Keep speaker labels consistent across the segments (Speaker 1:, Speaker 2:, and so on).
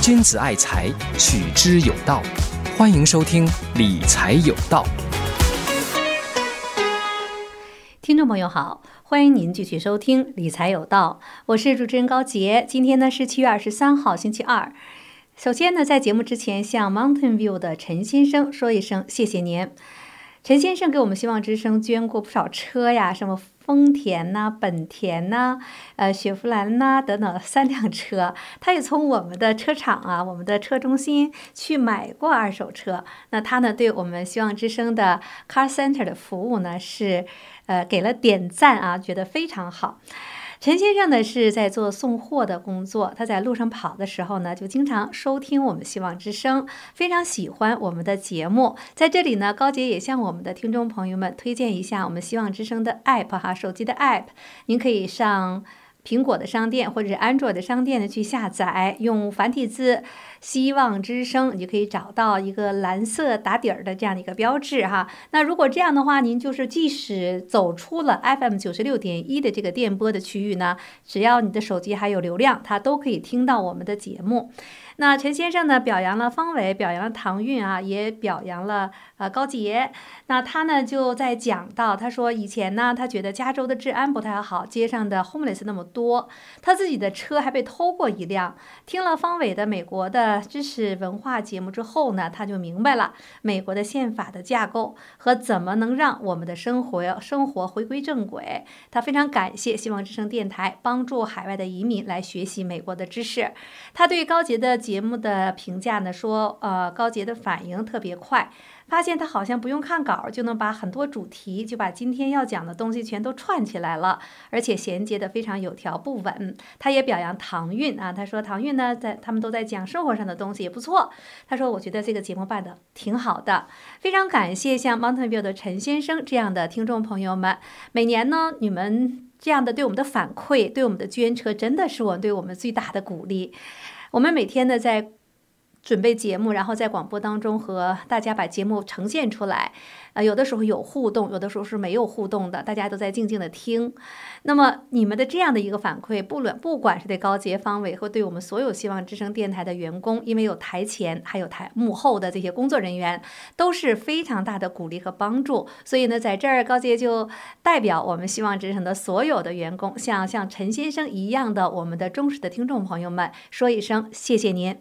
Speaker 1: 君子爱财，取之有道。欢迎收听理财有道。
Speaker 2: 听众朋友好，欢迎您继续收听理财有道，我是主持人高杰。今天呢是7月23号星期二。首先呢，在节目之前向 Mountain View 的陈先生说一声谢谢您。陈先生给我们希望之声捐过不少车呀，什么丰田呐、本田呐、雪佛兰呐等等3辆车。他也从我们的车厂啊、我们的车中心去买过二手车。那他呢，对我们希望之声的 Car Center 的服务呢是给了点赞啊，觉得非常好。陈先生呢是在做送货的工作，他在路上跑的时候呢，就经常收听我们希望之声，非常喜欢我们的节目。在这里呢，高杰也向我们的听众朋友们推荐一下我们希望之声的 app 哈，手机的 app， 您可以上苹果的商店或者是安卓的商店呢去下载，用繁体字希望之声，你就可以找到一个蓝色打底儿的这样的一个标志哈。那如果这样的话，您就是即使走出了 FM 96.1的这个电波的区域呢，只要你的手机还有流量，它都可以听到我们的节目。那陈先生呢表扬了方伟，表扬了唐韵啊，也表扬了高杰。那他呢就在讲到，他说以前呢他觉得加州的治安不太好，街上的 homeless 那么多，他自己的车还被偷过一辆。听了方伟的美国的知识文化节目之后呢，他就明白了美国的宪法的架构和怎么能让我们的生活回归正轨。他非常感谢希望之声电台帮助海外的移民来学习美国的知识。他对高杰的节目的评价呢说，高杰的反应特别快，发现他好像不用看稿就能把很多主题，就把今天要讲的东西全都串起来了，而且衔接的非常有条不紊。他也表扬唐韵啊，他说唐韵呢，他们都在讲生活上的东西也不错。他说我觉得这个节目办得挺好的，非常感谢像 Mountain View 的陈先生这样的听众朋友们。每年呢，你们这样的对我们的反馈，对我们的捐车，真的是对我们最大的鼓励。我们每天呢在准备节目，然后在广播当中和大家把节目呈现出来，有的时候有互动，有的时候是没有互动的，大家都在静静的听。那么你们的这样的一个反馈，不管是对高杰、方伟或对我们所有希望之声电台的员工，因为有台前还有幕后的这些工作人员，都是非常大的鼓励和帮助。所以呢，在这儿高杰就代表我们希望之声的所有的员工，像陈先生一样的我们的忠实的听众朋友们说一声谢谢您。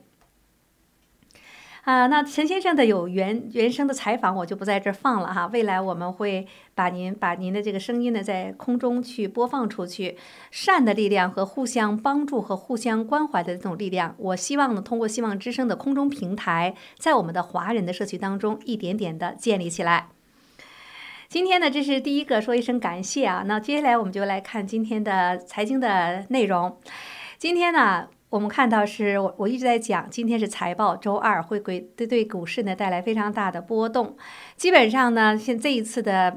Speaker 2: 那陈先生的有原声的采访我就不在这儿放了哈，未来我们会把您的这个声音呢在空中去播放出去。善的力量和互相帮助和互相关怀的这种力量，我希望呢通过希望之声的空中平台，在我们的华人的社区当中一点点的建立起来。今天呢，这是第一个说一声感谢啊。那接下来我们就来看今天的财经的内容。今天呢，我们看到是我一直在讲，今天是财报周二，会对股市呢带来非常大的波动。基本上呢，这一次的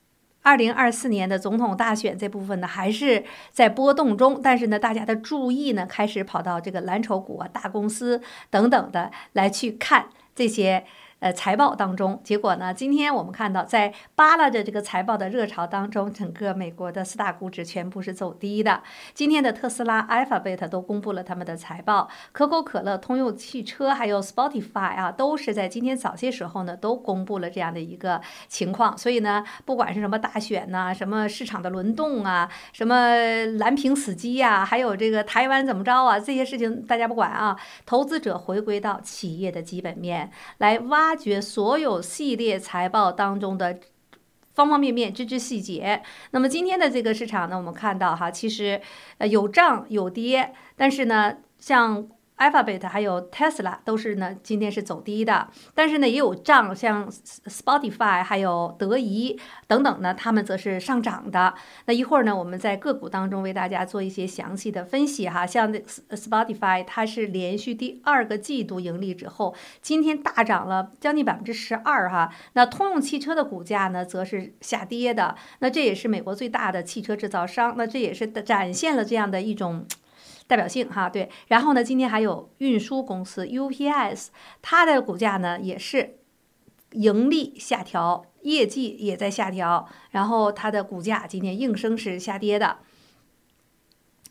Speaker 2: 2024年的总统大选这部分呢，还是在波动中，但是呢，大家的注意呢开始跑到这个蓝筹股啊、大公司等等的来去看这些财报当中。结果呢，今天我们看到在扒拉着这个财报的热潮当中，整个美国的4大股指全部是走低的。今天的特斯拉、Alphabet 都公布了他们的财报，可口可乐、通用汽车还有 Spotify 啊，都是在今天早些时候呢都公布了这样的一个情况。所以呢，不管是什么大选呐、什么市场的轮动啊、什么蓝屏死机呀、还有这个台湾怎么着啊，这些事情大家不管啊，投资者回归到企业的基本面来挖掘所有系列财报当中的方方面面、枝枝细节。那么今天的这个市场呢，我们看到哈，其实有涨有跌，但是呢，像Alphabet 还有 Tesla 都是呢今天是走低的，但是呢也有涨，像 Spotify 还有德仪等等呢，他们则是上涨的。那一会儿呢，我们在个股当中为大家做一些详细的分析哈。像 Spotify 它是连续第2个季度盈利之后，今天大涨了将近12%哈。那通用汽车的股价呢则是下跌的，那这也是美国最大的汽车制造商，那这也是展现了这样的一种代表性哈，对。然后呢，今天还有运输公司 UPS， 它的股价呢也是盈利下调，业绩也在下调，然后它的股价今天应声是下跌的。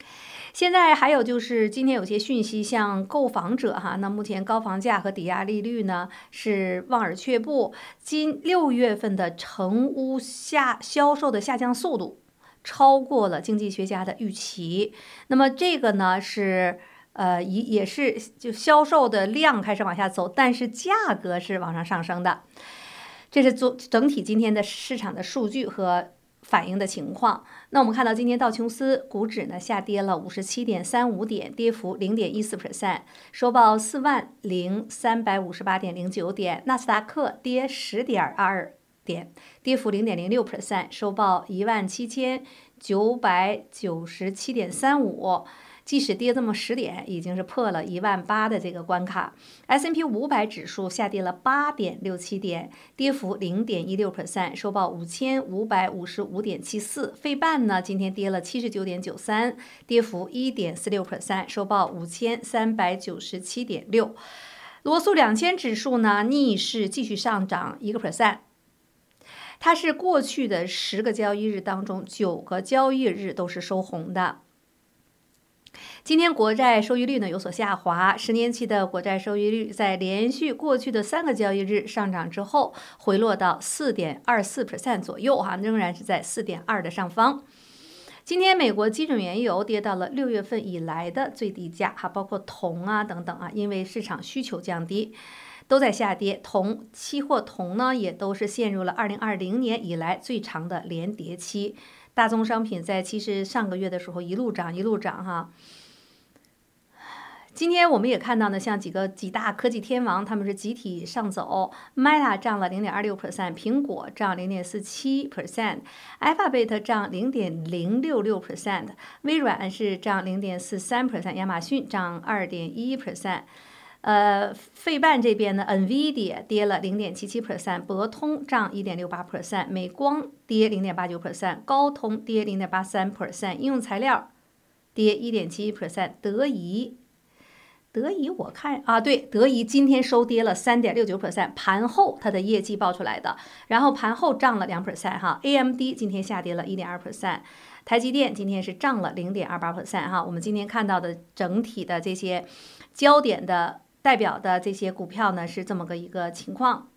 Speaker 2: 现在还有就是今天有些讯息，像购房者哈，那目前高房价和抵押利率呢是望而却步。今6月份的成屋销售的下降速度超过了经济学家的预期。那么这个呢是也是就销售的量开始往下走，但是价格是往上上升的。这是整体今天的市场的数据和反映的情况。那我们看到今天道琼斯股指呢下跌了57.35点，跌幅0.14%，收报40358.09点。纳斯达克跌10.22点，跌幅0.06%，收报17997.35。即使跌这么10点，已经是破了18000的这个关卡。S&P 500指数下跌了8.67点，跌幅0.16%，收报5555.74。费半呢今天跌了79.93，跌幅1.46%，收报5397.6。罗素2000指数呢逆势继续上涨1%。它是过去的10个交易日当中9个交易日都是收红的。今天国债收益率呢有所下滑，10年期的国债收益率在连续过去的3个交易日上涨之后，回落到4.24% 左右哈，仍然是在4.2的上方。今天美国基准原油跌到了6月份以来的最低价哈，包括铜啊等等啊，因为市场需求降低，都在下跌。期货铜呢也都是陷入了2020年以来最长的连跌期。大宗商品在其实上个月的时候一路涨哈。今天我们也看到呢，像几大科技天王，他们是集体上走。Meta 涨了0.26%，苹果涨0.47%，Alphabet 涨0.066%，微软是涨0.43%，亚马逊涨2.11%。费半这边呢 ，NVIDIA 跌了0.77%，博通涨1.68%，美光跌0.89%，高通跌0.83%，应用材料跌1.71%，德仪我看啊，对，德仪今天收跌了3.69%，盘后它的业绩报出来的，然后盘后涨了2%哈。AMD 今天下跌了1.2%，台积电今天是涨了0.28%哈。我们今天看到的整体的这些焦点的代表的这些股票呢是这么一个情况。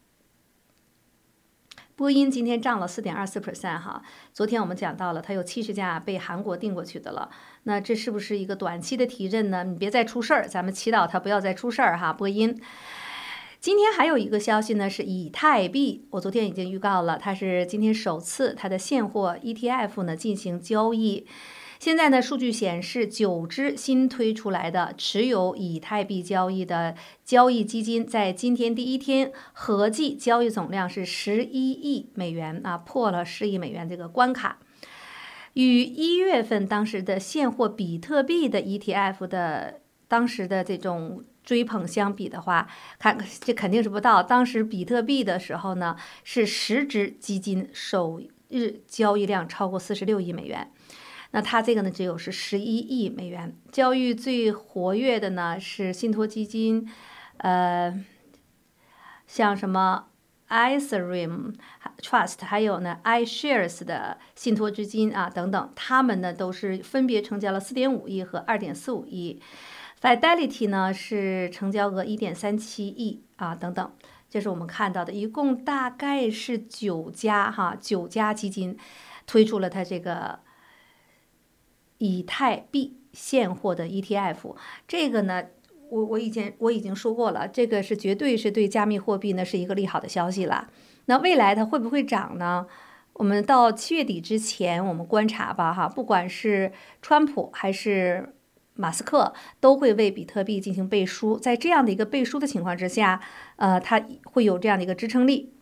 Speaker 2: 波音今天涨了4.24%哈，昨天我们讲到了，它有70架被韩国订过去的了，那这是不是一个短期的提振呢？你别再出事儿，咱们祈祷它不要再出事儿哈。波音今天还有一个消息呢，是以太币，我昨天已经预告了，它是今天首次它的现货 ETF 呢进行交易。现在呢，数据显示，9只新推出来的持有以太币交易的交易基金，在今天第一天合计交易总量是11亿美元啊，破了10亿美元这个关卡。与1月份当时的现货比特币的 ETF 的当时的这种追捧相比的话，这肯定是不到。当时比特币的时候呢，是10只基金首日交易量超过46亿美元。那它这个呢，只有是11亿美元。交易最活跃的呢是信托基金，像什么 Ethereum Trust， 还有呢 iShares 的信托基金啊等等，他们呢都是分别成交了4.5亿和2.45亿。Fidelity 呢是成交额1.37亿啊等等，这是我们看到的，一共大概是9家基金推出了它这个以太币现货的 ETF， 这个呢，我已经说过了，这个是绝对是对加密货币呢是一个利好的消息了。那未来它会不会涨呢？我们到7月底之前，我们观察吧哈，不管是川普还是马斯克，都会为比特币进行背书，在这样的一个背书的情况之下，它会有这样的一个支撑力。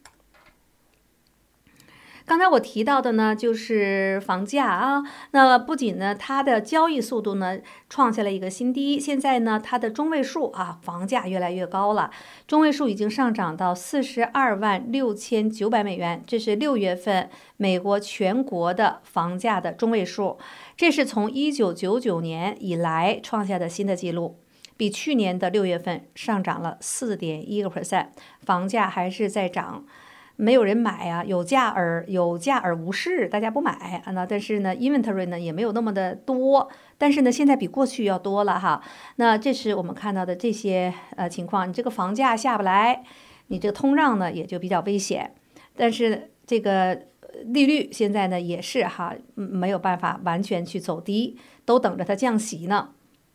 Speaker 2: 刚才我提到的呢，就是房价啊，那不仅呢，它的交易速度呢创下了一个新低，现在呢，它的中位数啊，房价越来越高了，中位数已经上涨到426900美元，这是6月份美国全国的房价的中位数，这是从1999年以来创下的新的纪录，比去年的6月份上涨了4.1%，房价还是在涨。 没有人买啊，有价而无市，大家不买啊。那但是呢，inventory 呢也没有那么的多，但是呢，现在比过去要多了哈。那这是我们看到的这些情况，你这个房价下不来，你这个通胀呢也就比较危险。但是这个利率现在呢也是哈，没有办法完全去走低，都等着它降息呢。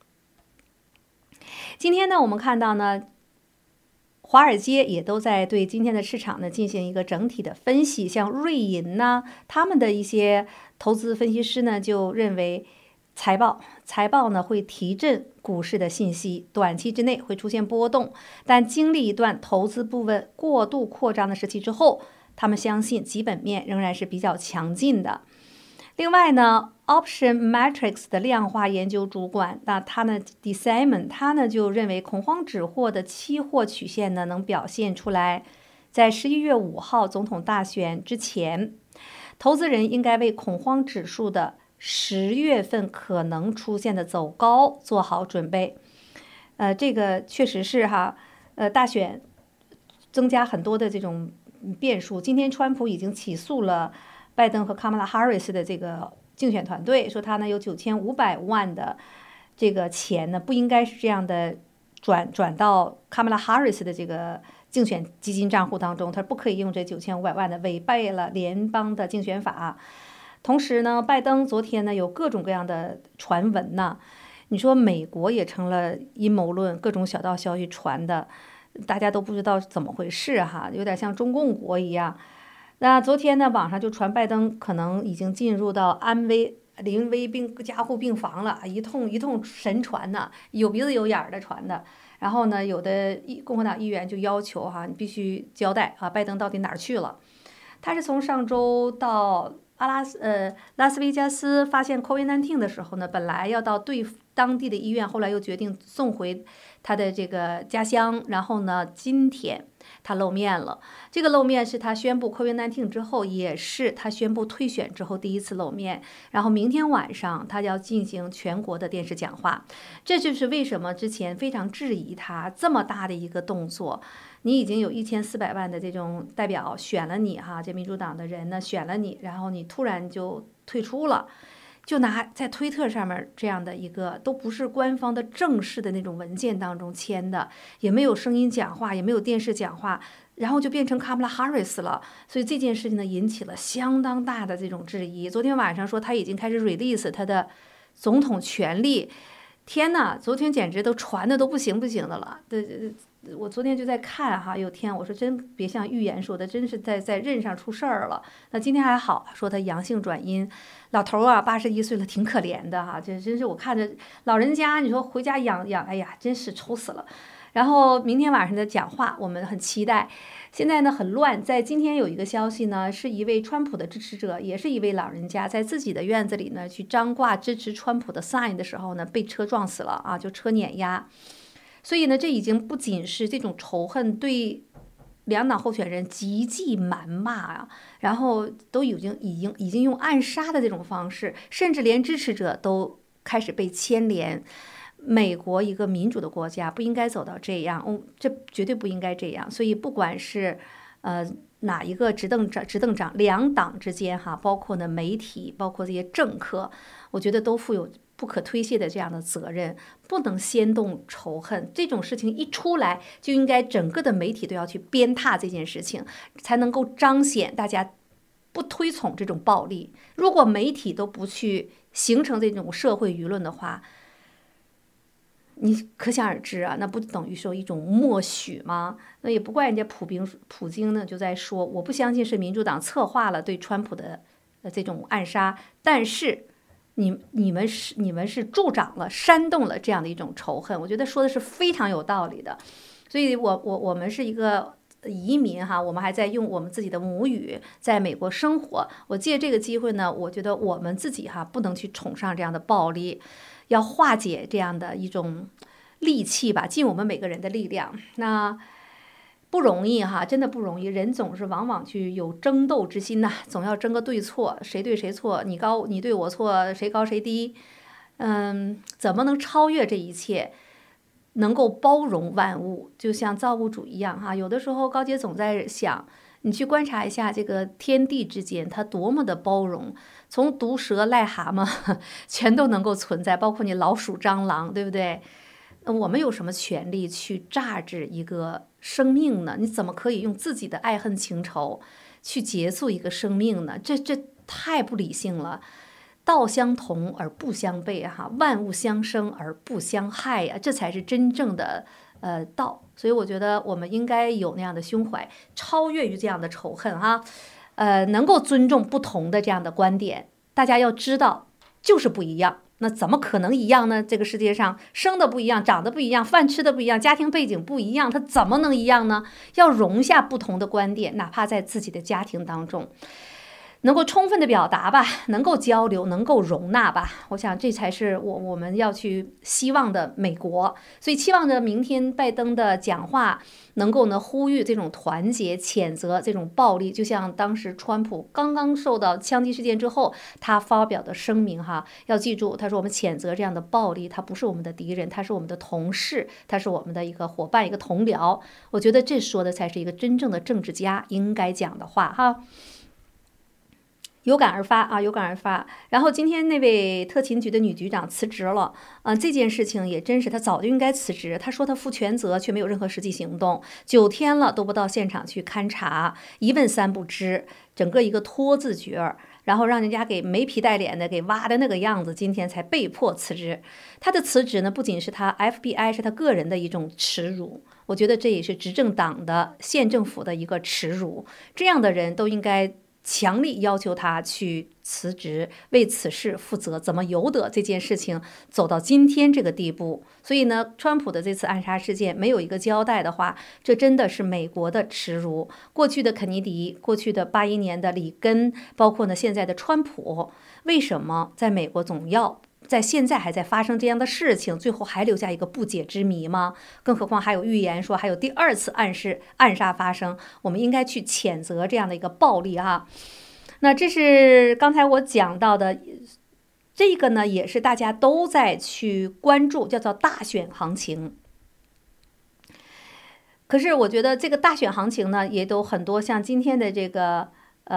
Speaker 2: 今天呢，我们看到呢。华尔街也都在对今天的市场呢进行一个整体的分析，像瑞银呢，他们的一些投资分析师呢就认为财报呢会提振股市的信息，短期之内会出现波动，但经历一段投资部位过度扩张的时期之后，他们相信基本面仍然是比较强劲的。另外呢 ，Option Metrics 的量化研究主管，那他呢 ，DeSimon， 他呢就认为恐慌指货的期货曲线呢能表现出来，在11月5号总统大选之前，投资人应该为恐慌指数的10月份可能出现的走高做好准备。这个确实是哈，大选增加很多的这种变数。今天川普已经起诉了拜登和卡马拉哈瑞斯的这个竞选团队，说他呢有9500万的这个钱呢不应该是这样的转到卡马拉哈瑞斯的这个竞选基金账户当中，他不可以用这9500万的，违背了联邦的竞选法。同时呢，拜登昨天呢有各种各样的传闻呢，你说美国也成了阴谋论，各种小道消息传的，大家都不知道怎么回事哈，有点像中共国一样。那昨天呢，网上就传拜登可能已经进入到临危加护病房了，一通神传呢，有鼻子有眼儿的传的。然后呢，有的共和党议员就要求哈，你必须交代啊，拜登到底哪儿去了？他是从上周到拉斯维加斯发现 COVID-19 的时候呢，本来要到当地的医院，后来又决定送回他的这个家乡。然后呢，今天他露面了。这个露面是他宣布 COVID-19 之后，也是他宣布退选之后第一次露面。然后明天晚上他要进行全国的电视讲话。这就是为什么之前非常质疑他这么大的一个动作。你已经有1400万的这种代表选了你哈，这民主党的人呢选了你，然后你突然就退出了。就拿在推特上面这样的一个都不是官方的正式的那种文件当中签的，也没有声音讲话，也没有电视讲话，然后就变成卡马拉哈瑞斯了。所以这件事情呢引起了相当大的这种质疑。昨天晚上说他已经开始 release 他的总统权力，天呐，昨天简直都传的都不行的了。我昨天就在看哈，有天我说真别像预言说的，真是在任上出事儿了。那今天还好，说他阳性转阴，老头啊81岁了，挺可怜的哈。这真是我看着老人家，你说回家养，哎呀，真是愁死了。然后明天晚上的讲话，我们很期待。现在呢很乱，在今天有一个消息呢，是一位川普的支持者，也是一位老人家，在自己的院子里呢去张挂支持川普的 sign 的时候呢，被车撞死了啊，就车碾压。所以呢，这已经不仅是这种仇恨对两党候选人极尽谩骂啊，然后都已经用暗杀的这种方式，甚至连支持者都开始被牵连。美国一个民主的国家不应该走到这样，这绝对不应该这样。所以不管是哪一个执政党两党之间哈，包括呢媒体，包括这些政客，我觉得都负有不可推卸的这样的责任，不能掀动仇恨。这种事情一出来，就应该整个的媒体都要去鞭挞这件事情，才能够彰显大家不推崇这种暴力。如果媒体都不去形成这种社会舆论的话，你可想而知啊，那不等于说一种默许吗？那也不怪人家普京呢，就在说我不相信是民主党策划了对川普的这种暗杀，但是你们是助长了、煽动了这样的一种仇恨，我觉得说的是非常有道理的。所以我们是一个移民哈，我们还在用我们自己的母语在美国生活。我借这个机会呢，我觉得我们自己哈不能去崇尚这样的暴力，要化解这样的一种戾气吧，尽我们每个人的力量。那不容易哈，真的不容易。人总是往往去有争斗之心呐，总要争个对错，谁对谁错，你对我错，谁高谁低。怎么能超越这一切？能够包容万物，就像造物主一样哈。有的时候高姐总在想， 你去观察一下这个天地之间，它多么的包容，从毒蛇、癞蛤蟆全都能够存在，包括你老鼠、蟑螂，对不对？我们有什么权利去榨制一个生命呢？你怎么可以用自己的爱恨情仇去结束一个生命呢？这太不理性了。道相同而不相悖哈，万物相生而不相害呀，这才是真正的道。所以我觉得我们应该有那样的胸怀，超越于这样的仇恨哈，能够尊重不同的这样的观点。大家要知道，就是不一样。那怎么可能一样呢？这个世界上生的不一样，长得不一样，饭吃的不一样，家庭背景不一样，它怎么能一样呢？要容下不同的观点，哪怕在自己的家庭当中。能够充分的表达吧，能够交流，能够容纳吧，我想这才是我们要去希望的美国。所以期望着明天拜登的讲话能够呢呼吁这种团结，谴责这种暴力，就像当时川普刚刚受到枪击事件之后他发表的声明哈，要记住，他说我们谴责这样的暴力，他不是我们的敌人，他是我们的同事，他是我们的一个伙伴，一个同僚。我觉得这说的才是一个真正的政治家应该讲的话哈。有感而发啊，有感而发。然后今天那位特勤局的女局长辞职了，这件事情也真是，她早就应该辞职。她说她负全责，却没有任何实际行动，9天了都不到现场去勘察，一问三不知，整个一个拖字诀，然后让人家给没皮带脸的给挖的那个样子，今天才被迫辞职。她的辞职呢，不仅是她 FBI 是她个人的一种耻辱，我觉得这也是执政党的县政府的一个耻辱。这样的人都应该强力要求他去辞职，为此事负责。怎么由得这件事情走到今天这个地步？所以呢，川普的这次暗杀事件没有一个交代的话，这真的是美国的耻辱。过去的肯尼迪，过去的81年的里根，包括呢现在的川普，为什么在美国总要在现在还在发生这样的事情，最后还留下一个不解之谜吗？更何况还有预言说还有第2次暗杀发生，我们应该去谴责这样的一个暴力啊。那这是刚才我讲到的，这个呢也是大家都在去关注，叫做大选行情。可是我觉得这个大选行情呢，也都很多像今天的这个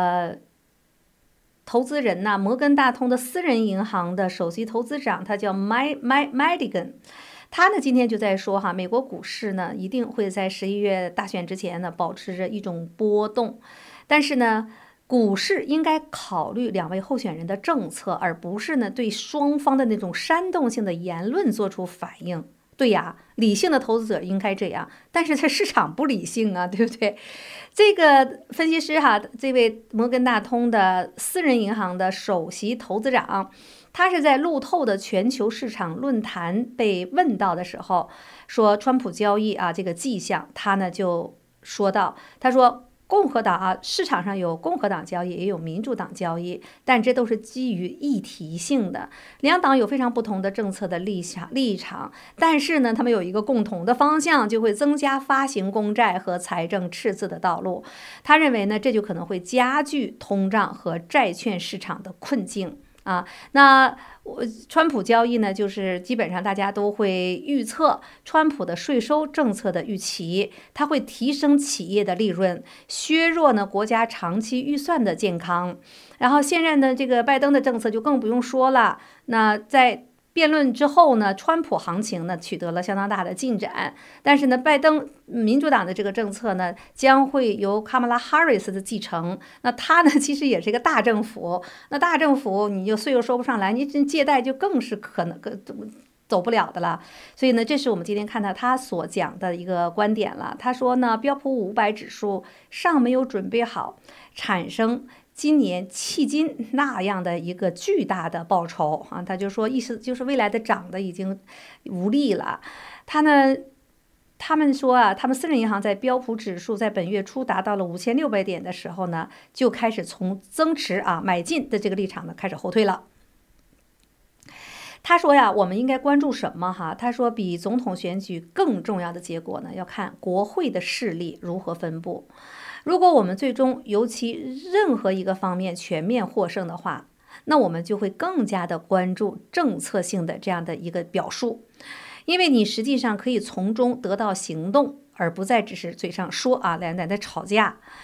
Speaker 2: 投资人呐，摩根大通的私人银行的首席投资长，他叫 Madigan， 他呢今天就在说哈，美国股市呢一定会在11月大选之前呢保持着一种波动，但是呢，股市应该考虑2位候选人的政策，而不是呢对双方的那种煽动性的言论做出反应。对呀，理性的投资者应该这样，但是这市场不理性啊，对不对？这个分析师哈，这位摩根大通的私人银行的首席投资长，他是在路透的全球市场论坛被问到的时候，说川普交易啊这个迹象，他呢就说到，他说共和党啊，市场上有共和党交易，也有民主党交易，但这都是基于议题性的。两党有非常不同的政策的立场，但是呢，他们有一个共同的方向，就会增加发行公债和财政赤字的道路。他认为呢，这就可能会加剧通胀和债券市场的困境。那川普交易呢，就是基本上大家都会预测川普的税收政策的预期，它会提升企业的利润，削弱呢国家长期预算的健康。然后现任的这个拜登的政策就更不用说了。那在辩论之后呢，川普行情呢取得了相当大的进展，但是呢，拜登民主党的这个政策呢将会由卡马拉哈里斯的继承。那他呢其实也是一个大政府，那大政府你就税又收不上来，你借贷就更是可能走不了的了。所以呢，这是我们今天看到他所讲的一个观点了。他说呢，标普500指数尚没有准备好产生今年迄今那样的一个巨大的报酬啊，他就说意思就是未来的涨的已经无力了。他们说啊，他们私人银行在标普指数在本月初达到了5600点的时候呢，就开始从增持买进的这个立场呢开始后退了。他说呀，我们应该关注什么哈？他说，比总统选举更重要的结果呢，要看国会的势力如何分布。如果我们最终由其任何一个方面全面获胜的话，那我们就会更加的关注政策性的这样的一个表述，因为你实际上可以从中得到行动，而不再只是嘴上说两人在吵架。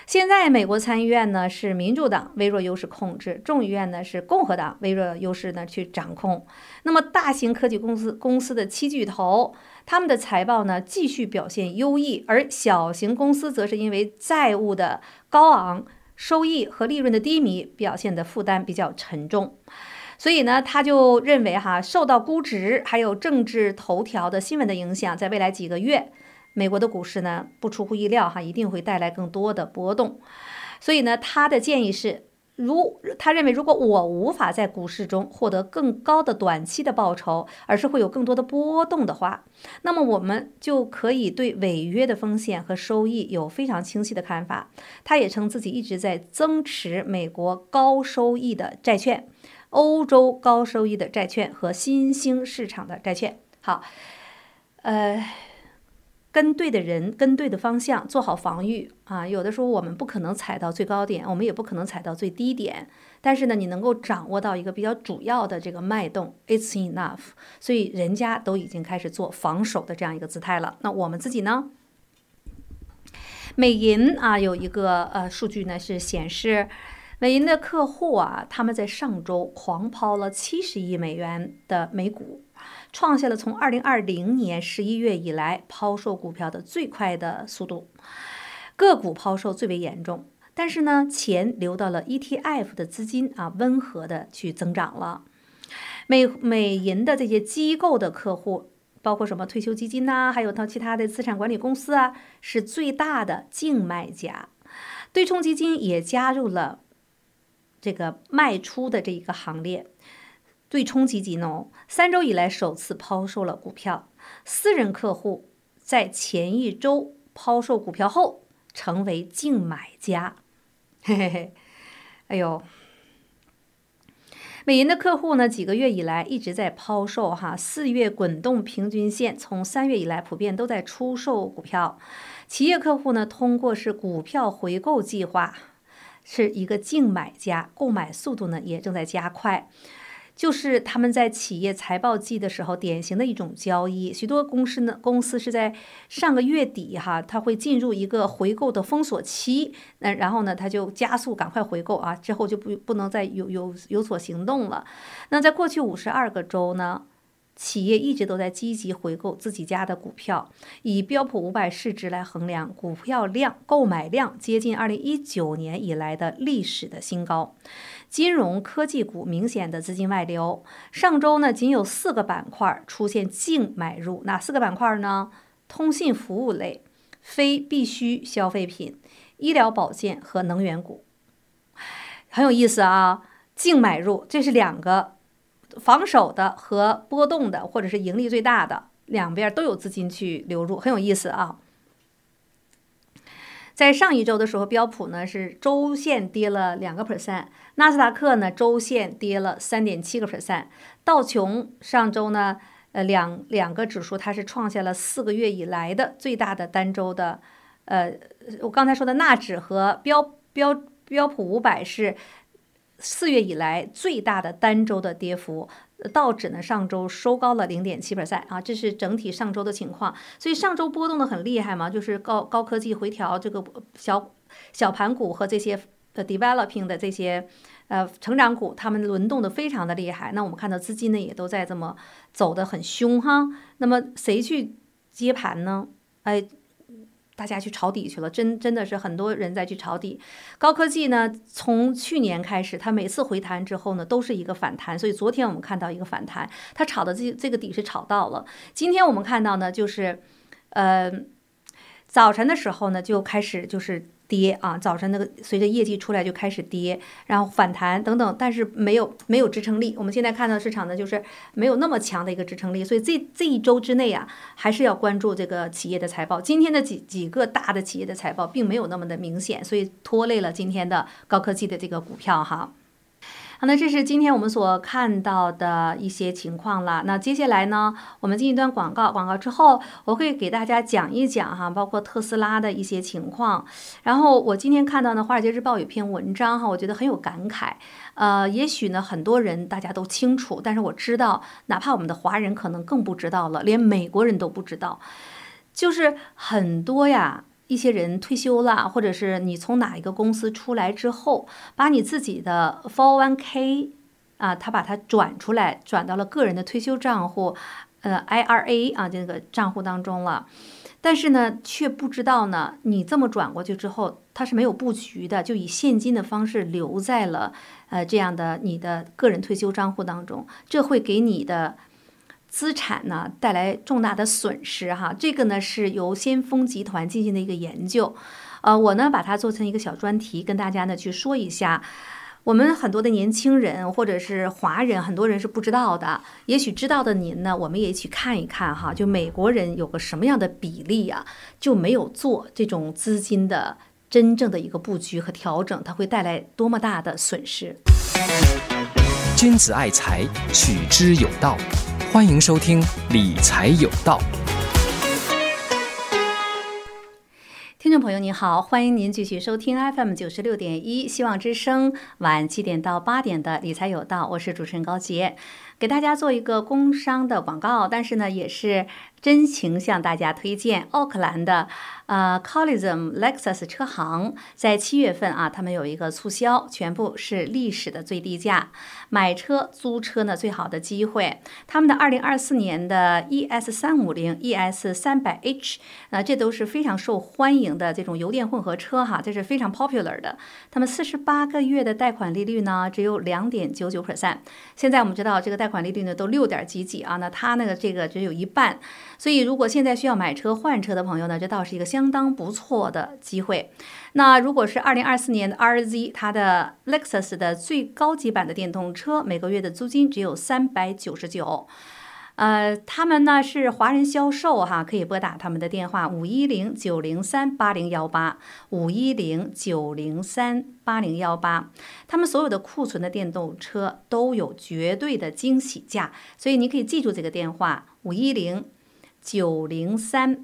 Speaker 2: 现在美国参议院呢是民主党微弱优势控制，众议院呢是共和党微弱优势呢去掌控。那么大型科技公司的七巨头，他们的财报呢继续表现优异，而小型公司则是因为债务的高昂、收益和利润的低迷，表现的负担比较沉重。所以呢，他就认为受到估值还有政治头条的新闻的影响，在未来几个月，美国的股市呢不出乎意料一定会带来更多的波动。所以呢，他的建议是，他认为如果我无法在股市中获得更高的短期的报酬，而是会有更多的波动的话，那么我们就可以对违约的风险和收益有非常清晰的看法。他也称自己一直在增持美国高收益的债券、欧洲高收益的债券和新兴市场的债券。好，跟对的人，跟对的方向，做好防御有的时候我们不可能踩到最高点，我们也不可能踩到最低点，但是呢，你能够掌握到一个比较主要的这个脉动 ，it's enough。所以人家都已经开始做防守的这样一个姿态了。那我们自己呢？美银有一个数据呢是显示，美银的客户他们在上周狂抛了70亿美元的美股，创下了从2020年11月以来抛售股票的最快的速度，个股抛售最为严重。但是呢，钱流到了 ETF 的资金温和的去增长了。美银的这些机构的客户，包括什么退休基金还有其他的资产管理公司是最大的净卖家。对冲基金也加入了这个卖出的这一个行列。对冲基金3周以来首次抛售了股票，私人客户在前一周抛售股票后成为净买家。嘿嘿嘿，哎呦，美银的客户呢几个月以来一直在抛售4月滚动平均线从3月以来普遍都在出售股票。企业客户呢通过是股票回购计划是一个净买家，购买速度呢也正在加快。就是他们在企业财报季的时候典型的一种交易。许多公司是在上个月底它会进入一个回购的封锁期，然后呢它就加速赶快回购之后就不能再有所行动了。那在过去52个周呢，企业一直都在积极回购自己家的股票，以标普500市值来衡量，股票量购买量接近2019年以来的历史的新高。金融科技股明显的资金外流，上周呢仅有4个板块出现净买入。哪4个板块呢？通信服务类、非必需消费品、医疗保健和能源股。很有意思净买入，这是2个防守的和波动的，或者是盈利最大的，两边都有资金去流入，很有意思在上一周的时候，标普呢是周线跌了2%，纳斯达克呢周线跌了3.7%，道琼上周呢两个指数它是创下了4个月以来的最大的单周的我刚才说的纳指和标普500是4月以来最大的单周的跌幅。道指呢上周收高了0.7%这是整体上周的情况。所以上周波动的很厉害嘛，就是高科技回调，这个小盘股和这些developing 的这些成长股，他们轮动的非常的厉害。那我们看到资金呢也都在这么走得很凶那么谁去接盘呢？大家去抄底去了，真的是很多人在去抄底。高科技呢，从去年开始，它每次回弹之后呢，都是一个反弹。所以昨天我们看到一个反弹，它炒的这个底是炒到了。今天我们看到呢，就是早晨的时候呢，就开始就是跌早晨那个随着业绩出来就开始跌，然后反弹等等，但是没有支撑力。我们现在看到市场呢，就是没有那么强的一个支撑力，所以这一周之内还是要关注这个企业的财报。今天的几个大的企业的财报并没有那么的明显，所以拖累了今天的高科技的这个股票好，那这是今天我们所看到的一些情况了。那接下来呢，我们进一段广告之后，我会给大家讲一讲包括特斯拉的一些情况。然后我今天看到呢，《华尔街日报》有篇文章我觉得很有感慨。也许呢，很多人大家都清楚，但是我知道，哪怕我们的华人可能更不知道了，连美国人都不知道，就是很多一些人退休了，或者是你从哪一个公司出来之后，把你自己的 401k 他把它转出来，转到了个人的退休账户，IRA 这个账户当中了。但是呢，却不知道呢，你这么转过去之后，它是没有布局的，就以现金的方式留在了这样的你的个人退休账户当中，这会给你的资产呢带来重大的损失哈。这个呢是由先锋集团进行的一个研究，我呢把它做成一个小专题，跟大家呢去说一下。我们很多的年轻人或者是华人，很多人是不知道的。也许知道的您呢，我们也一起看一看哈。就美国人有个什么样的比例就没有做这种资金的真正的一个布局和调整，它会带来多么大的损失。
Speaker 1: 君子爱财，取之有道。欢迎收听理财有道。
Speaker 2: 听众朋友您好，欢迎您继续收听 FM 96.1希望之声晚7点到8点的理财有道，我是主持人高杰，给大家做一个工商的广告，但是呢也是真情向大家推荐奥克兰的Coliseum Lexus 车行，在7月份他们有一个促销，全部是历史的最低价，买车租车呢最好的机会。他们的2024年的 ES350、ES300H 这都是非常受欢迎的这种油电混合车哈，这是非常 popular 的。他们48个月的贷款利率呢只有 2.99%， 现在我们知道这个贷款利率呢都6点几几那它那个这个只有一半。所以如果现在需要买车换车的朋友呢，这倒是一个相当不错的机会。那如果是2024年的 RZ， 它的 Lexus 的最高级版的电动车，每个月的租金只有399。他们呢是华人销售哈，可以拨打他们的电话510-903-8018，510-903-8018。他们所有的库存的电动车都有绝对的惊喜价，所以你可以记住这个电话510-903-8018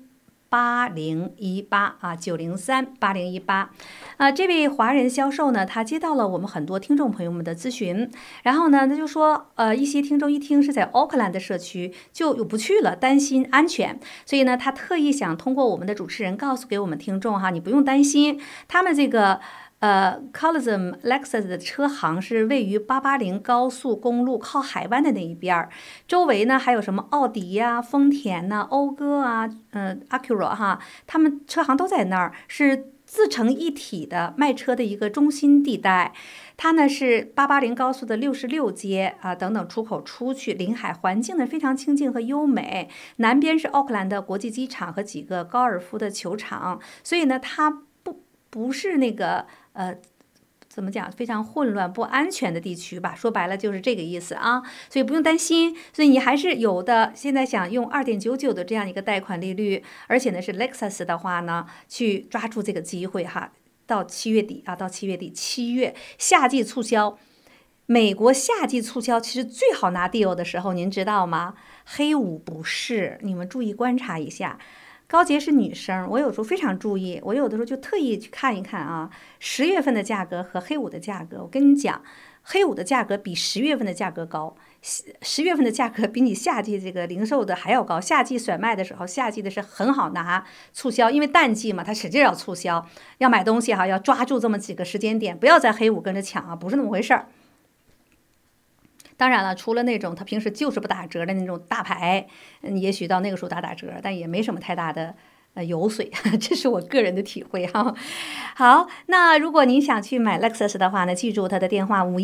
Speaker 2: 903-8018。这位华人销售呢，他接到了我们很多听众朋友们的咨询，然后呢，他就说，一些听众一听是在奥克兰的社区，就不去了，担心安全，所以呢，他特意想通过我们的主持人告诉给我们听众哈，你不用担心，他们这个Coliseum Lexus 的车行是位于880高速公路靠海湾的那一边，周围呢还有什么奥迪丰田讴歌Acura 哈，他们车行都在那儿，是自成一体的卖车的一个中心地带。它呢是880高速的66街等等出口出去，临海，环境呢非常清静和优美。南边是奥克兰的国际机场和几个高尔夫的球场，所以呢它不是那个怎么讲，非常混乱不安全的地区吧，说白了就是这个意思所以不用担心，所以你还是有的。现在想用 2.99 的这样一个贷款利率，而且呢是 Lexus 的话呢，去抓住这个机会哈，到7月底到7月底，7月夏季促销。美国夏季促销其实最好拿 deal 的时候，您知道吗？黑五不是，你们注意观察一下。高洁是女生，我有时候非常注意，我有的时候就特意去看一看10月份的价格和黑五的价格。我跟你讲，黑五的价格比10月份的价格高，10月份的价格比你夏季这个零售的还要高。夏季甩卖的时候，夏季的是很好拿促销，因为淡季嘛，它使劲要促销，要买东西要抓住这么几个时间点，不要在黑五跟着抢不是那么回事儿。当然了，除了那种他平时就是不打折的那种大牌，也许到那个时候打折，但也没什么太大的油水，这是我个人的体会好，那如果您想去买 Lexus 的话呢，记住他的电话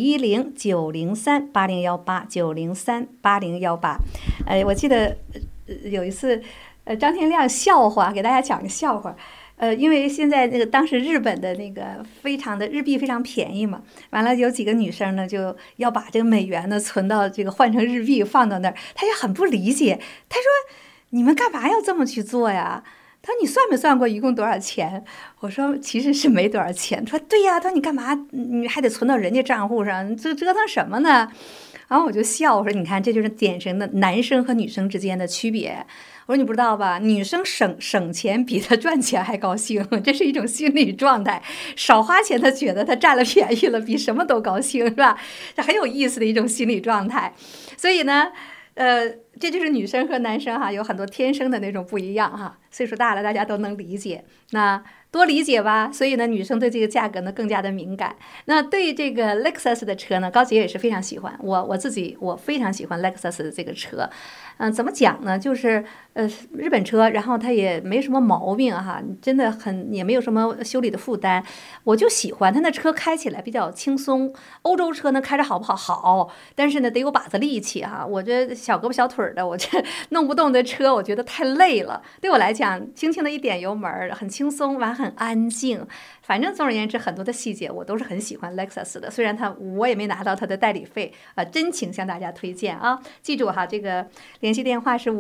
Speaker 2: 510-903-8018，903-8018。我记得有一次张天亮笑话，给大家讲个笑话。因为现在那个当时日本的那个日币非常便宜嘛，完了有几个女生呢就要把这个美元呢存到这个换成日币放到那儿，她就很不理解，她说你们干嘛要这么去做呀？她说你算没算过一共多少钱？我说其实是没多少钱。她说对呀，她说你干嘛你还得存到人家账户上，这折腾什么呢？然后我就笑，我说你看这就是典型的男生和女生之间的区别。我说你不知道吧，女生省钱比她赚钱还高兴，这是一种心理状态。少花钱她觉得她占了便宜了，比什么都高兴，是吧？这很有意思的一种心理状态。所以呢这就是女生和男生哈，有很多天生的那种不一样哈。岁数大了，大家都能理解，那多理解吧。所以呢，女生对这个价格呢更加的敏感。那对这个 Lexus 的车呢，高姐也是非常喜欢。我非常喜欢 Lexus 的这个车。怎么讲呢？就是日本车，然后它也没什么毛病哈，真的也没有什么修理的负担。我就喜欢它那车开起来比较轻松。欧洲车呢开着好不好？好，但是呢得有把子力气哈。我这小胳膊小腿的，我这弄不动这车，我觉得太累了。对我来讲，轻轻的一点油门，很轻松，完很安静。反正总而言之，很多的细节我都是很喜欢 Lexus 的。虽然我也没拿到它的代理费真情向大家推荐啊。记住哈，这个联系电话是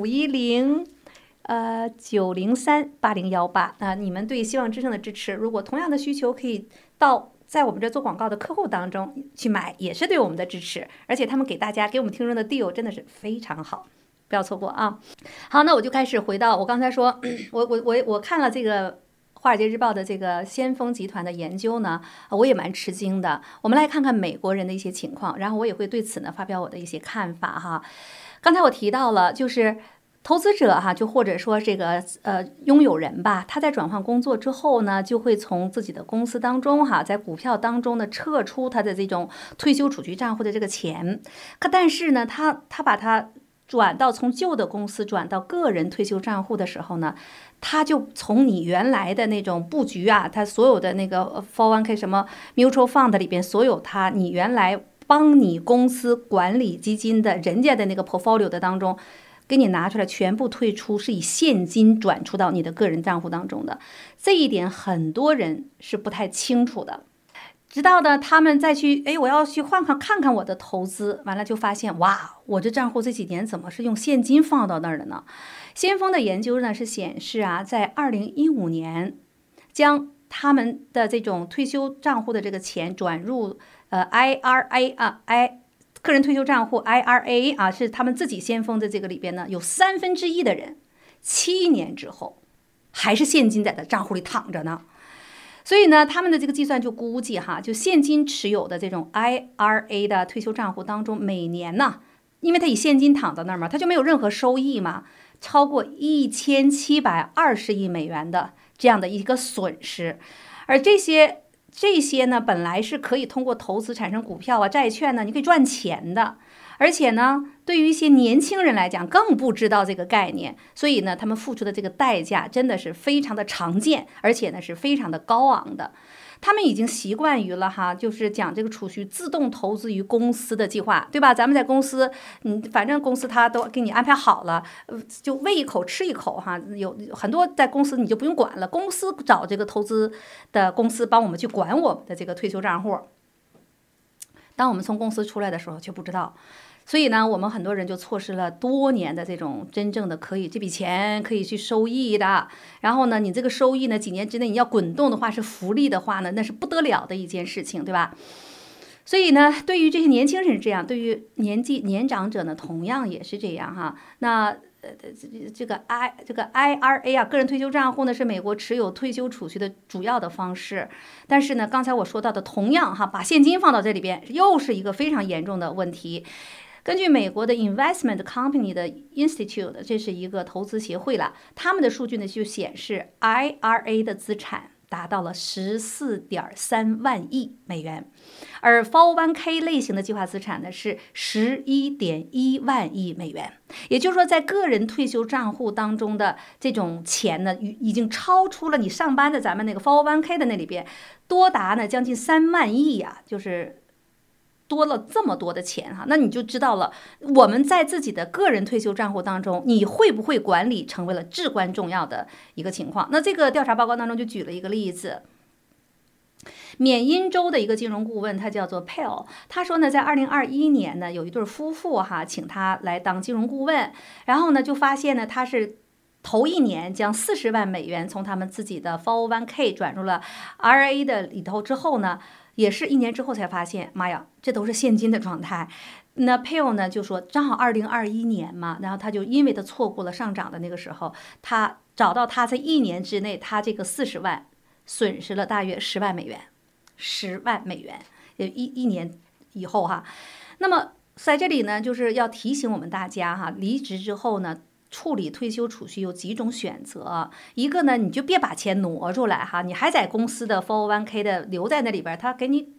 Speaker 2: 510-903-8018。你们对希望之声的支持，如果同样的需求，可以在我们这做广告的客户当中去买，也是对我们的支持。而且他们给我们听众的 deal 真的是非常好，不要错过啊。好，那我就开始回到我刚才说，我看了这个华尔街日报的这个先锋集团的研究呢，我也蛮吃惊的。我们来看看美国人的一些情况，然后我也会对此呢发表我的一些看法哈。刚才我提到了，就是投资者哈，就或者说这个拥有人吧，他在转换工作之后呢，就会从自己的公司当中哈，在股票当中呢撤出他的这种退休储蓄账户的这个钱。但是呢，他把它从旧的公司转到个人退休账户的时候呢，他就从你原来的那种布局啊，他所有的那个 401k 什么 mutual fund 里边，所有你原来帮你公司管理基金的人家的那个 portfolio 的当中，给你拿出来全部退出，是以现金转出到你的个人账户当中的。这一点很多人是不太清楚的。直到呢，他们再去，我要去看看我的投资，完了就发现，哇，我这账户这几年怎么是用现金放到那儿的呢？先锋的研究呢是显示啊，在2015年，将他们的这种退休账户的这个钱转入IRA 个人退休账户 IRA 啊，是他们自己先锋的这个里边呢，有1/3的人7年之后还是现金在他账户里躺着呢。所以呢，他们的这个计算就估计哈，就现金持有的这种 IRA 的退休账户当中，每年呢，因为它以现金躺在那儿嘛，它就没有任何收益嘛，超过1720亿美元的这样的一个损失。而这些呢，本来是可以通过投资产生股票啊、债券呢，你可以赚钱的。而且呢，对于一些年轻人来讲，更不知道这个概念，所以呢，他们付出的这个代价真的是非常的常见，而且呢是非常的高昂的。他们已经习惯于了哈，就是讲这个储蓄自动投资于公司的计划，对吧？咱们在公司，反正公司它都给你安排好了，就喂一口吃一口哈。有很多在公司你就不用管了，公司找这个投资的公司帮我们去管我们的这个退休账户。当我们从公司出来的时候却不知道。所以呢，我们很多人就错失了多年的这种真正的这笔钱可以去收益的。然后呢，你这个收益呢，几年之内你要滚动的话，是复利的话呢，那是不得了的一件事情，对吧？所以呢，对于这些年轻人是这样，对于年长者呢，同样也是这样哈。那这个 IRA 啊，个人退休账户呢，是美国持有退休储蓄的主要的方式。但是呢，刚才我说到的，同样哈，把现金放到这里边，又是一个非常严重的问题。根据美国的 Investment Company 的 Institute， 这是一个投资协会了，他们的数据呢就显示 IRA 的资产达到了14.3万亿美元，而 401k 类型的计划资产呢是11.1万亿美元。也就是说，在个人退休账户当中的这种钱呢，已经超出了你上班的咱们那个 401k 的那里边，多达呢将近3万亿呀，就是多了这么多的钱哈。那你就知道了，我们在自己的个人退休账户当中，你会不会管理，成为了至关重要的一个情况。那这个调查报告当中就举了一个例子，缅因州的一个金融顾问，他叫做 Pell， 他说呢，在2021年呢，有一对夫妇哈，请他来当金融顾问，然后呢，就发现呢，他是头一年将40万美元从他们自己的 401k 转入了 IRA 的里头之后呢，也是1年之后才发现，妈呀，这都是现金的状态。那 Pell 呢就说，正好2021年嘛，然后他就因为他错过了上涨的那个时候，他找到他在1年之内，他这个40万损失了大约10万美元，10万美元，一年以后哈。那么在这里呢，就是要提醒我们大家哈，离职之后呢，处理退休储蓄有几种选择。一个呢，你就别把钱挪出来哈，你还在公司的 401k 的留在那里边，他给你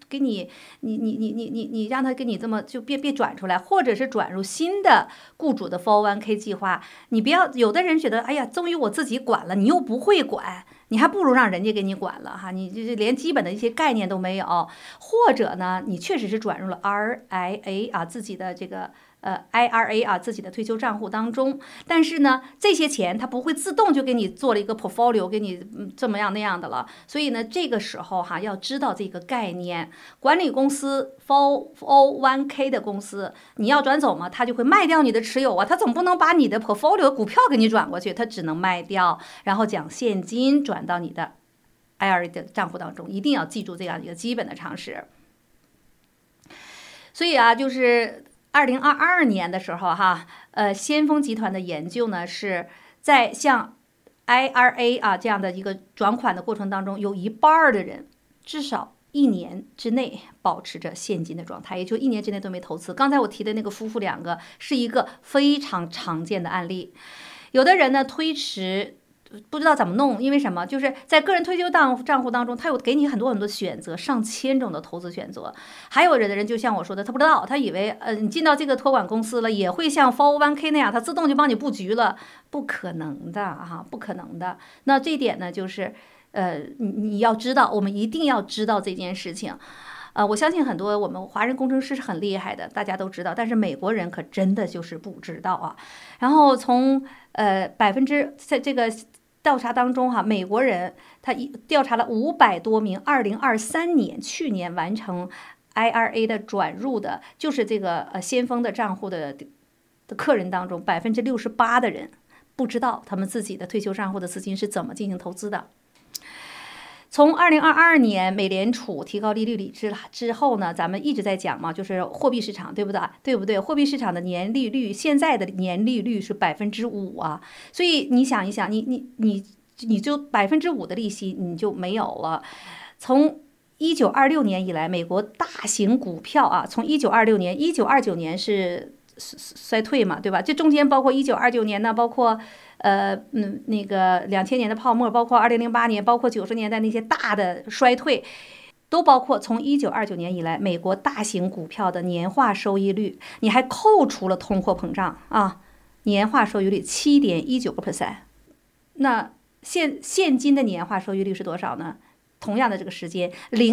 Speaker 2: 让他给你这么就别转出来，或者是转入新的雇主的 401k 计划。你不要，有的人觉得，哎呀，终于我自己管了，你又不会管。你还不如让人家给你管了哈，你这连基本的一些概念都没有，或者呢，你确实是转入了 RIA 啊自己的这个IRA 啊自己的退休账户当中，但是呢，这些钱它不会自动就给你做了一个 portfolio 给你这么样那样的了，所以呢，这个时候哈要知道这个概念，管理公司 401k 的公司，你要转走嘛，他就会卖掉你的持有啊，他总不能把你的 portfolio 股票给你转过去，他只能卖掉，然后将现金转到你的 IRA 的账户当中，一定要记住这样一个基本的常识。所以啊，就是2022年的时候哈，先锋集团的研究呢是在像 IRA 啊这样的一个转款的过程当中，有1半的人至少1年之内保持着现金的状态，也就1年之内都没投资。刚才我提的那个夫妇2个是一个非常常见的案例。有的人呢推迟不知道怎么弄，因为什么？就是在个人退休账户当中，他有给你很多很多选择，上千种的投资选择。还有的人就像我说的，他不知道，他以为你进到这个托管公司了，也会像 401k 那样，他自动就帮你布局了，不可能的哈，不可能的。那这一点呢，就是你要知道，我们一定要知道这件事情。我相信很多我们华人工程师是很厉害的，大家都知道，但是美国人可真的就是不知道啊。然后从在这个调查当中哈，美国人他调查了500多名2023年去年完成 IRA 的转入的，就是这个先锋的账户的客人当中，68%的人不知道他们自己的退休账户的资金是怎么进行投资的。从2022年美联储提高利率之后呢，咱们一直在讲嘛，就是货币市场，对不对？货币市场的年利率，现在的年利率是5%啊，所以你想一想，你就5%的利息你就没有了。从1926年以来，美国大型股票啊，从1926年、1929年是衰退嘛，对吧？这中间包括1929年呢，包括那个2000年的泡沫，包括2008年，包括90年代那些大的衰退，都包括从1929年以来美国大型股票的年化收益率，你还扣除了通货膨胀啊，年化收益率7.19%。那现金的年化收益率是多少呢？同样的这个时间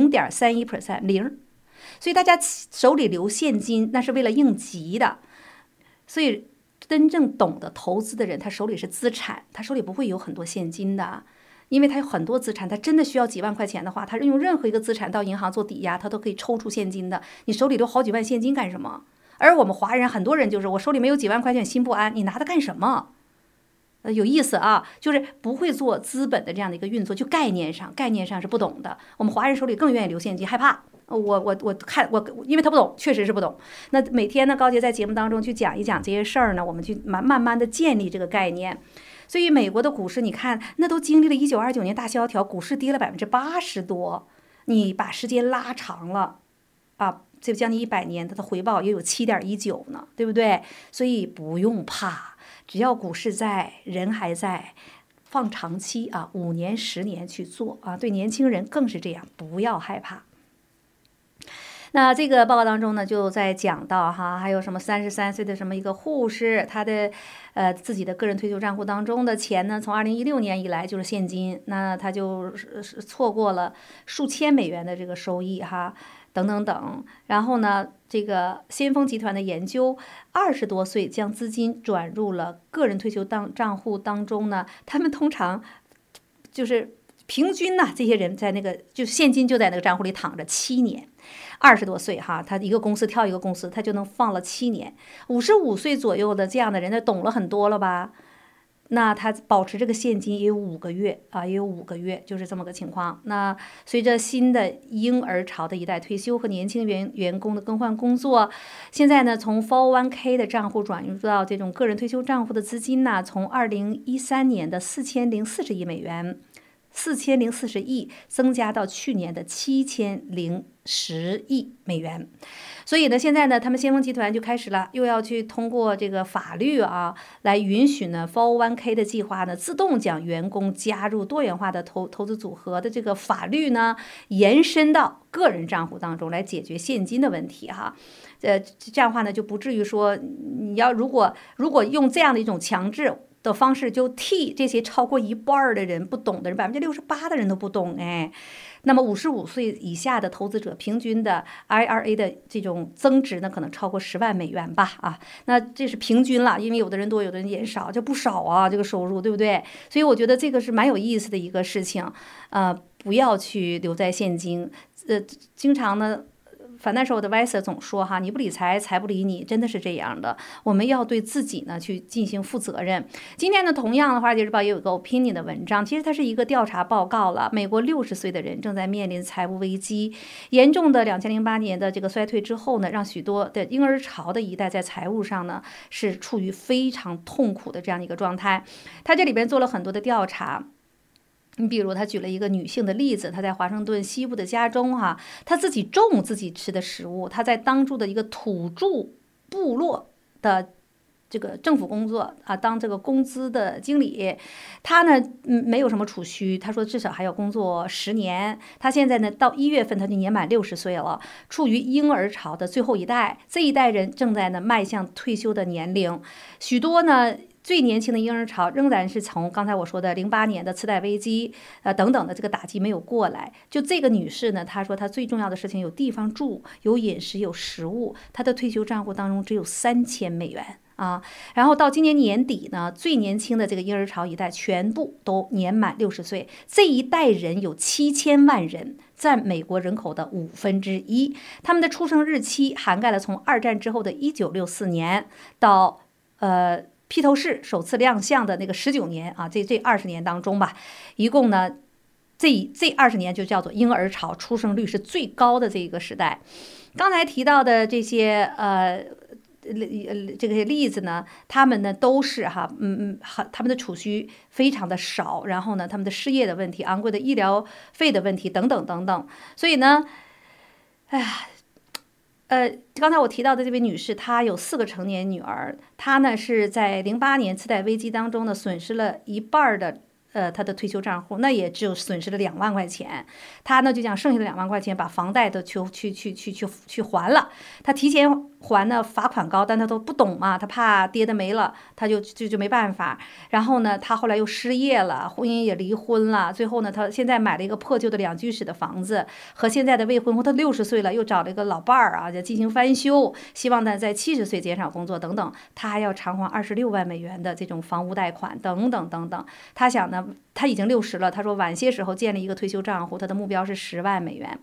Speaker 2: 0.31%，零。所以大家手里留现金，那是为了应急的。所以真正懂得投资的人，他手里是资产，他手里不会有很多现金的，因为他有很多资产，他真的需要几万块钱的话，他用任何一个资产到银行做抵押，他都可以抽出现金的。你手里留好几万现金干什么？而我们华人很多人就是我手里没有几万块钱，心不安，你拿它干什么？有意思啊，就是不会做资本的这样的一个运作，就概念上是不懂的。我们华人手里更愿意留现金，害怕。因为他不懂，确实是不懂。那每天呢，高杰在节目当中去讲一讲这些事儿呢，我们去慢慢的建立这个概念。所以美国的股市，你看那都经历了1929年大萧条，股市跌了80%多。你把时间拉长了啊，这将近100年，它的回报也有7.19呢，对不对？所以不用怕，只要股市在，人还在，放长期啊，5年10年去做啊，对年轻人更是这样，不要害怕。那这个报告当中呢，就在讲到哈，还有什么33岁的什么一个护士，他的自己的个人退休账户当中的钱呢，从2016年以来就是现金，那他就错过了数千美元的这个收益哈，等等等。然后呢，这个先锋集团的研究，20多岁将资金转入了个人退休账户当中呢，他们通常就是平均呢，这些人在那个就现金就在那个账户里躺着7年。20多岁哈，他一个公司跳一个公司，他就能放了7年。55岁左右的这样的人，他懂了很多了吧？那他保持这个现金也有5个月啊，也有5个月，就是这么个情况。那随着新的婴儿潮的一代退休和年轻员工的更换工作，现在呢，从 401k 的账户转入到这种个人退休账户的资金呢，从2013年的4040亿美元 4040亿，增加到去年的7010亿美元。所以呢，现在呢，他们先锋集团就开始了，又要去通过这个法律啊，来允许呢 401k 的计划呢，自动将员工加入多元化的投资组合的这个法律呢，延伸到个人账户当中来解决现金的问题哈。这样的话呢，就不至于说你要如果用这样的一种强制的方式，就替这些超过一半的人不懂的人，68%的人都不懂哎。那么55岁以下的投资者平均的 IRA 的这种增值呢，可能超过10万美元吧啊。那这是平均了，因为有的人多，有的人也少，这不少啊，这个收入对不对？所以我觉得这个是蛮有意思的一个事情，不要去留在现金，经常呢。Financial advisor 总说哈，你不理财，财不理你，真的是这样的。我们要对自己呢去进行负责任。今天呢，同样的《华尔街日报》也有个 opinion 的文章，其实它是一个调查报告了。美国60岁的人正在面临财务危机，严重的2008年的这个衰退之后呢，让许多的婴儿潮的一代在财务上呢是处于非常痛苦的这样的一个状态。他这里边做了很多的调查。你比如他举了一个女性的例子，她在华盛顿西部的家中哈，她自己种自己吃的食物，她在当地的一个土著部落的这个政府工作啊，当这个工资的经理，他呢没有什么储蓄，他说至少还要工作10年。他现在呢到1月份他就年满60岁了，处于婴儿潮的最后一代，这一代人正在呢迈向退休的年龄，许多呢。最年轻的婴儿潮仍然是从刚才我说的08年的次贷危机，等等的这个打击没有过来。就这个女士呢，她说她最重要的事情有地方住，有饮食，有食物。她的退休账户当中只有3000美元啊。然后到今年年底呢，最年轻的这个婴儿潮一代全部都年满60岁，这一代人有7000万人。占美国人口的1/5，他们的出生日期涵盖了从2战之后的1964年到披头士首次亮相的那个19年啊，这20年当中吧，一共呢，这20年就叫做婴儿潮，出生率是最高的这个时代。刚才提到的这些这个例子呢，他们呢都是哈，他们的储蓄非常的少，然后呢，他们的失业的问题、昂贵的医疗费的问题等等等等，所以呢，哎呀。刚才我提到的这位女士，她有4个成年女儿，她呢是在08年次贷危机当中呢损失了一半的她的退休账户，那也只有损失了2万块钱。她呢就将剩下的2万块钱把房贷都去还了。她提前还呢罚款高，但她都不懂嘛，她怕跌的没了，她就没办法。然后呢，她后来又失业了，婚姻也离婚了。最后呢，她现在买了一个破旧的2居室的房子，和现在的未婚夫，她60岁了，又找了一个老伴儿啊，就进行翻修，希望呢在70岁减少工作等等。她还要偿还26万美元的这种房屋贷款等等等等。她想呢，她已经60了，她说晚些时候建立一个退休账户，她的目标是10万美元。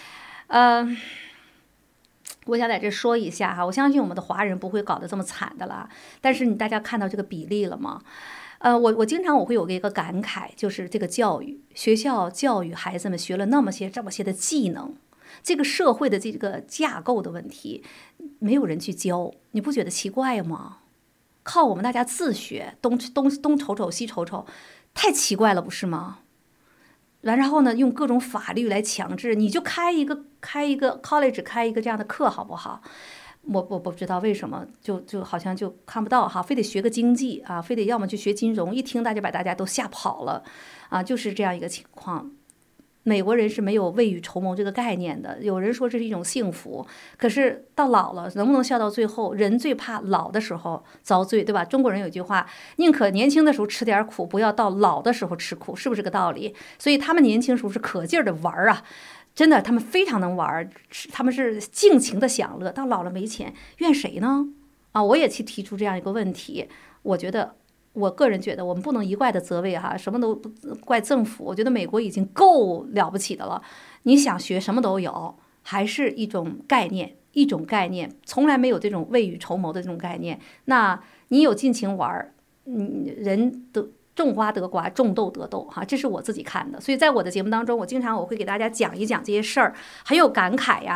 Speaker 2: 我想在这说一下哈，我相信我们的华人不会搞得这么惨的啦。但是大家看到这个比例了吗？我经常会有一个感慨，就是这个教育学校教育孩子们学了这么些的技能，这个社会的这个架构的问题，没有人去教，你不觉得奇怪吗？靠我们大家自学，东瞅瞅西瞅瞅，太奇怪了，不是吗？然后呢，用各种法律来强制，你就开一个 college， 开一个这样的课好不好？我不知道为什么就好像就看不到哈，非得学个经济啊，非得要么去学金融，一听把大家都吓跑了啊，就是这样一个情况。美国人是没有未雨绸缪这个概念的，有人说这是一种幸福，可是到老了能不能笑到最后？人最怕老的时候遭罪，对吧？中国人有句话，宁可年轻的时候吃点苦，不要到老的时候吃苦，是不是个道理？所以他们年轻时候是可劲儿的玩啊，真的，他们非常能玩，他们是尽情的享乐。到老了没钱，怨谁呢？啊，我也去提出这样一个问题，我个人觉得，我们不能一概的责备哈，什么都不怪政府。我觉得美国已经够了不起的了，你想学什么都有，还是一种概念，从来没有这种未雨绸缪的这种概念。那你有尽情玩，人的种花得瓜，种豆得豆哈，这是我自己看的。所以在我的节目当中，我会给大家讲一讲这些事儿，很有感慨呀。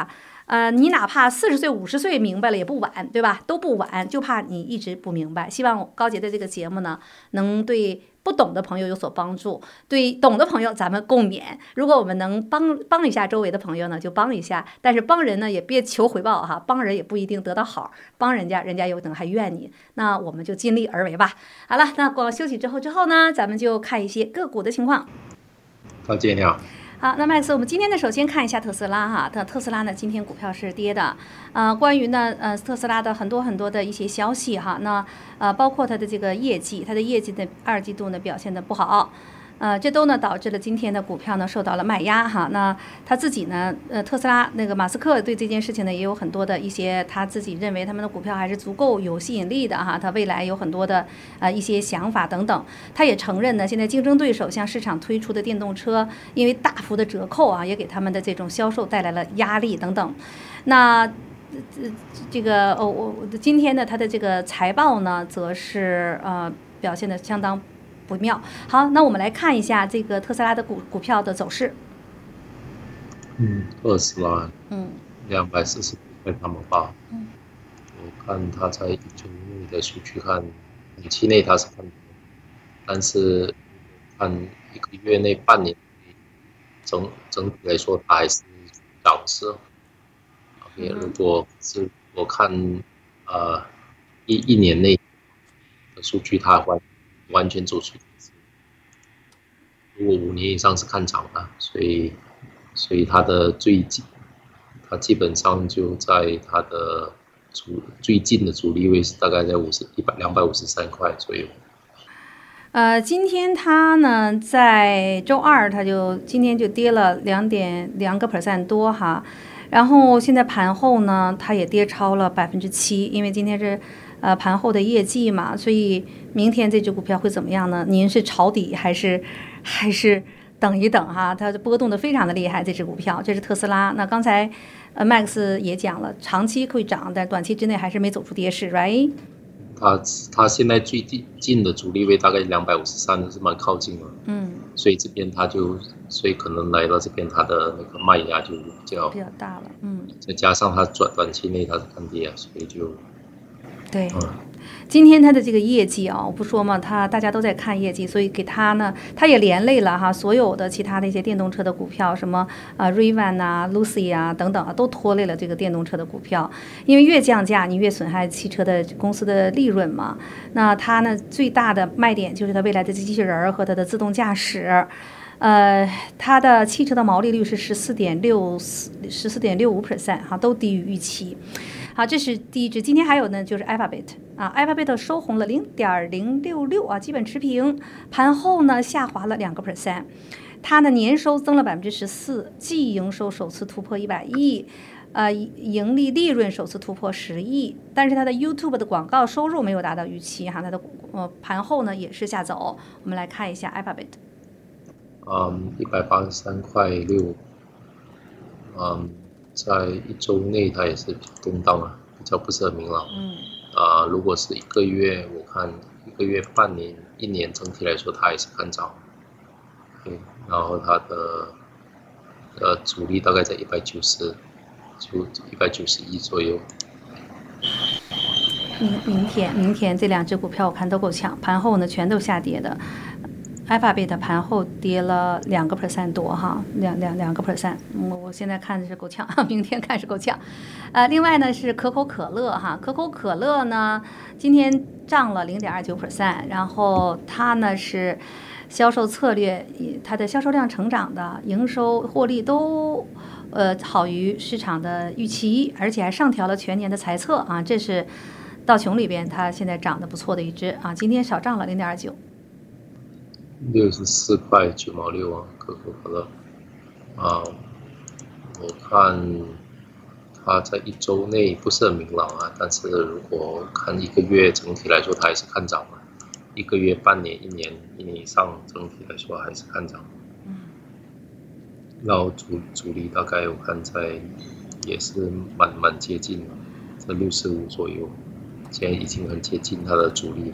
Speaker 2: 你哪怕40岁、50岁明白了也不晚，对吧？都不晚，就怕你一直不明白。希望高杰的这个节目呢，能对不懂的朋友有所帮助，对懂的朋友咱们共勉。如果我们能帮一下周围的朋友呢，就帮一下。但是帮人呢，也别求回报哈，帮人也不一定得到好，帮人家有可能还怨你。那我们就尽力而为吧。好了，那广告休息之后呢，咱们就看一些个股的情况。
Speaker 3: 高杰你好。
Speaker 2: 好，那麦克斯，我们今天呢，首先看一下特斯拉哈。特斯拉呢，今天股票是跌的。关于呢，特斯拉的很多的一些消息哈。那包括它的这个业绩，它的业绩的2季度呢表现的不好。这都呢导致了今天的股票呢受到了卖压哈。那他自己呢，特斯拉那个马斯克对这件事情呢也有很多的一些他自己认为他们的股票还是足够有吸引力的哈。他未来有很多的一些想法等等。他也承认呢，现在竞争对手向市场推出的电动车，因为大幅的折扣啊，也给他们的这种销售带来了压力等等。那这个今天呢，他的这个财报呢，则是表现的相当不妙。好，那我们来看一下这个特斯拉的股票的走势。
Speaker 3: 特斯拉，240块8毛8。我看它在1周内的数据看，短期内它是看，但是看1个月内、半年内，整体来说它还是涨势。OK， 如果是我看一年内的数据，它完全走出，如果5年以上是看涨的，所以它的它基本上就在它的最近的阻力位是大概在253块左右。
Speaker 2: 今天它呢在周二，今天就跌了2.2% 多哈。然后现在盘后呢，它也跌超了7%，因为今天是盘后的业绩嘛，所以明天这只股票会怎么样呢？您是抄底还是等一等哈？它波动的非常的厉害，这只股票，这是特斯拉。那刚才Max 也讲了，长期会涨，但短期之内还是没走出跌势 ，right？
Speaker 3: 它现在最近的阻力位大概253，是蛮靠近了。所以这边所以可能来到这边，它的那个卖压就比较
Speaker 2: 大了。
Speaker 3: 再加上它短期内它是看跌啊，所以就
Speaker 2: 对。今天它的这个业绩啊，我不说嘛，大家都在看业绩，所以给它呢，它也连累了哈，所有的其他的一些电动车的股票，什么Rivian 啊、Lucy 啊等等啊，都拖累了这个电动车的股票，因为越降价，你越损害汽车的公司的利润嘛。那它呢，最大的卖点就是它未来的机器人和它的自动驾驶。它的汽车的毛利率是14.65%哈，都低于预期。好，这是第一只。今天还有呢，就是 Alphabet 啊 ，Alphabet 收红了0.066啊，基本持平。盘后呢下滑了2%，它的年收增了14%，季营收首次突破100亿，盈利利润首次突破10亿，但是它的 YouTube 的广告收入没有达到预期哈，它的盘后呢也是下走。我们来看一下 Alphabet。
Speaker 3: 183块6，在1周内它也是比较动荡啊，比较不是很明朗。如果是1个月，我看1个月、半年、1年，整体来说它还是看涨。然后它的阻力大概在190，就191左右。
Speaker 2: 明天这2只股票我看都够呛，盘后呢全都下跌的。Alphabet 盘后跌了2% 多哈，2%。我现在看的是够呛，明天看是够呛。另外呢是可口可乐哈，可口可乐呢今天涨了0.29%，然后它呢是销售策略，它的销售量成长的，营收获利都好于市场的预期，而且还上调了全年的财测啊，这是道琼里边它现在涨得不错的一只啊，今天少涨了0.29。
Speaker 3: 64块9毛6啊，可口可乐。我看它在1周内不是很明朗啊，但是如果看1个月，整体来说它还是看涨的。1个月、半年、1年以上，整体来说还是看涨。然后主力大概我看也是蛮接近的，在65左右，现在已经很接近它的主力。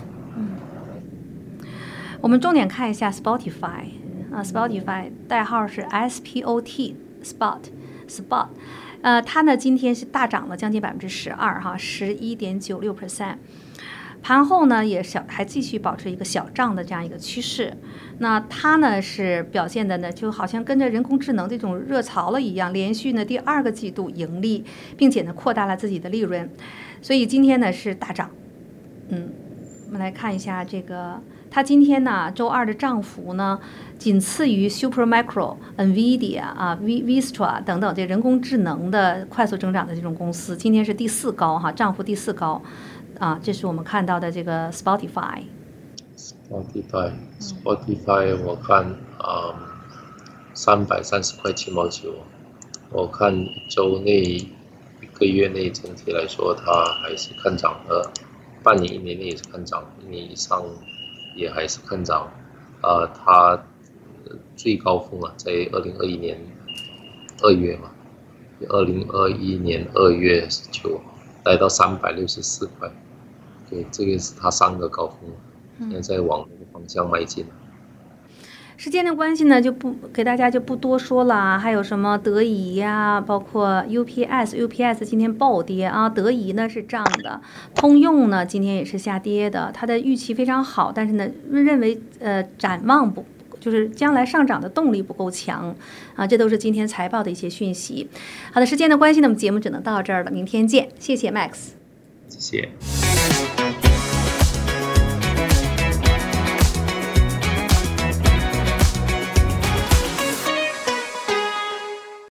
Speaker 2: 我们重点看一下 Spotify 啊 ，Spotify 代号是 SPOT，Spot， 它呢今天是大涨了将近12%哈，11.96%。盘后呢也还继续保持一个小涨的这样一个趋势。那它呢是表现的呢就好像跟着人工智能这种热潮了一样，连续呢第2个季度盈利，并且呢扩大了自己的利润，所以今天呢是大涨。我们来看一下这个，它今天呢周2的涨幅呢仅次于 Supermicro、NVIDIA 啊、Vistra 等等这人工智能的快速增长的这种公司，今天是第4高哈，涨幅第4高。这是我们看到的这个 Spotify
Speaker 3: 我看330块7毛9，我看周内1个月内整体来说它还是看涨的，半年1年内也是看涨，1年以上也还是看涨。它最高峰在2021年2月嘛，2021年2月19来到364块。对，这个是它3个高峰，现在往那个方向迈进。
Speaker 2: 时间的关系呢，就不给大家就不多说了。还有什么德仪呀，包括 UPS 今天暴跌啊，德仪呢是涨的，通用呢今天也是下跌的。它的预期非常好，但是呢认为展望不就是将来上涨的动力不够强啊，这都是今天财报的一些讯息。好的，时间的关系呢，我们节目只能到这儿了，明天见，谢谢 Max，
Speaker 3: 谢谢。